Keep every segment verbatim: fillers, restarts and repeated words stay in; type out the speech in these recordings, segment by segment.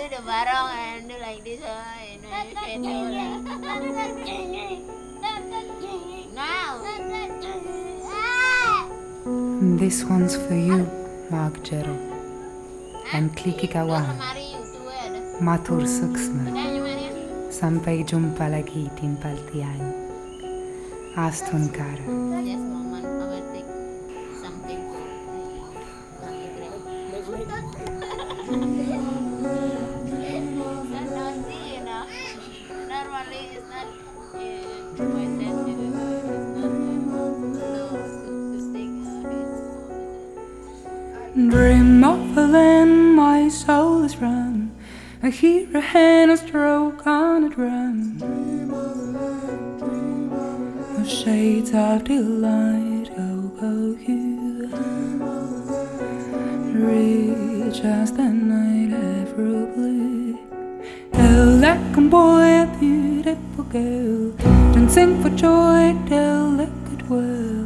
the barong and do like this. Uh, and I now. This one's for you, Mark Jero. And Kliki Kawan. Matur suksma. Sampai jumpa lagi timpal tiang. Astun kara. Just moment, I will take something. That's naughty, you know. Normally, it's not uh, my sensitive. It's not uh, to, to take uh, his. Dream of a land my soul is run. I hear a hand a stroke on a drum. Of shades of delight, oh, oh, you reach as the night ever blue. Elegant boy, a beautiful girl, dancing for joy, delicate world.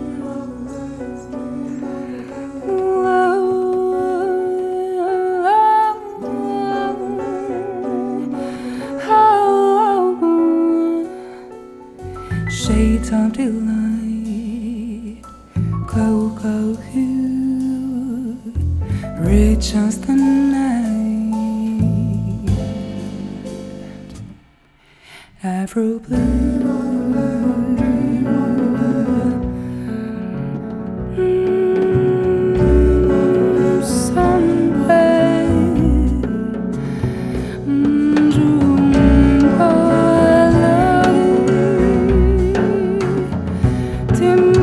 Shades of delight, cocoa hue, rich as the night, Afro blue. Mm, someday, mm, Jumbo, I love you.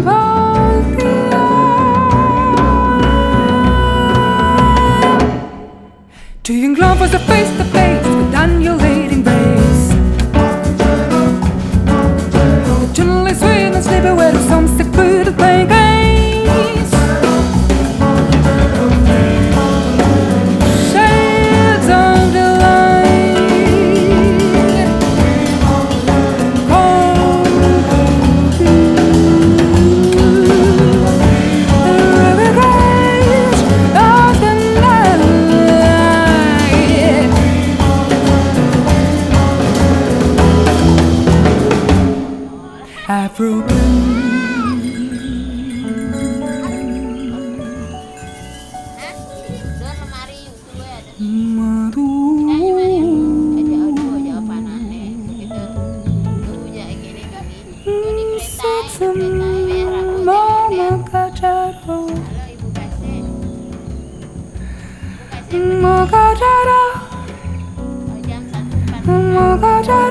Two young lovers are face to face with undulating grace. Gently swing and slip away to some sick food of playing games. Shades of delight, cold, the grace of the night. Afro blue. Dua lemari itu ada. Madu. Aja audio aja apa nane begitu. Tuh ya gini gini. Jadi kereta, kereta merah Mama putih. Kajaro. Halo Ibu Kasih. Ibu Kasih. Mama Kajaro. Oh, jam satu empat puluh. Mama Kajaro.